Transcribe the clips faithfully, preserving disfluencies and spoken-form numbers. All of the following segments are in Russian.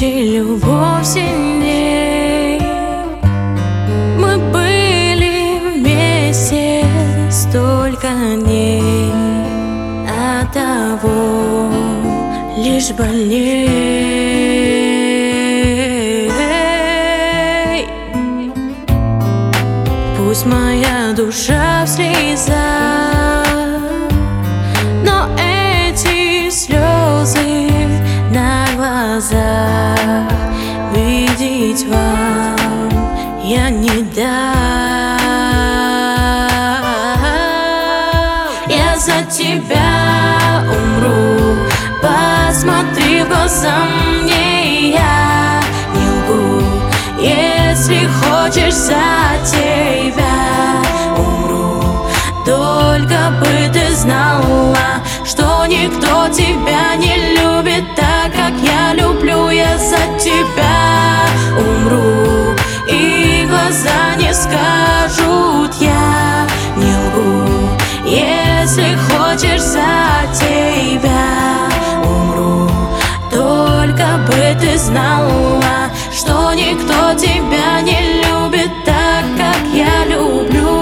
найти любовь сильней. Мы были вместе столько дней, от того лишь больней. Пусть моя душа в слезах, но эти слезы на глазах видеть вам я не дам. Я за тебя умру, посмотри в глаза мне, я не лгу. Если хочешь, за тебя умру. Только бы ты знала, что никто тебя не любит так, как я люблю. Я за тебя умру, и глаза не скажут, я не лгу. Если хочешь, за тебя умру. Только бы ты знала, что никто тебя не любит так, как я люблю.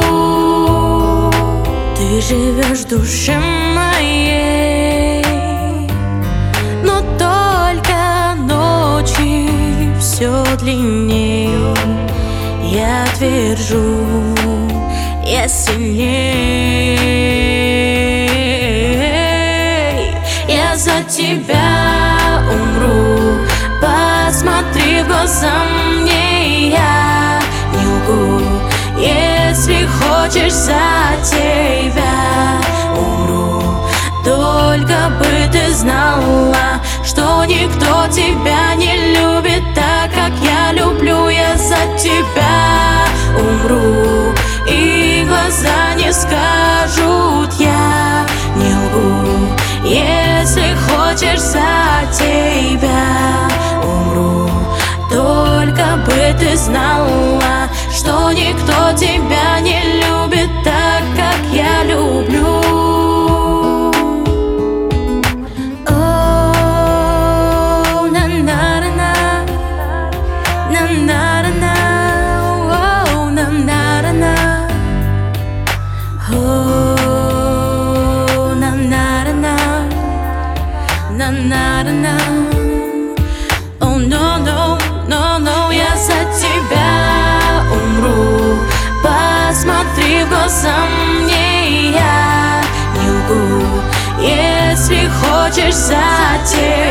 Ты живешь в душе моей, но только ночи все длинней. Я твержу, я сильней. Я за тебя умру, посмотри в глаза мне, я не лгу. Если хочешь, за тебя умру. Только бы ты знала, что никто тебя не любит так, как я люблю. Я за тебя умру, и глаза не скажут, я не лгу. Если хочешь, за тебя умру. Только бы ты знала, что никто тебя не любит так, как я люблю. О, на-на-на-на, на-на-на-на, о, на-на-на-на, о, на-на-на-на, на-на-на-на. Oh no, no, no, no, я за тебя умру, посмотри в глаза мне, я не лгу. Если хочешь, за тебя